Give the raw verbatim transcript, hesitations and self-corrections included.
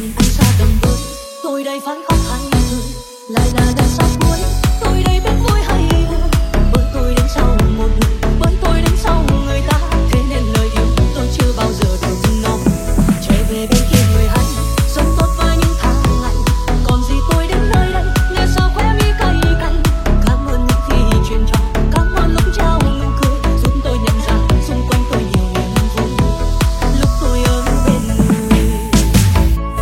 anh xa gần với tôi đây phải khóc hay cười lại là đêm sắp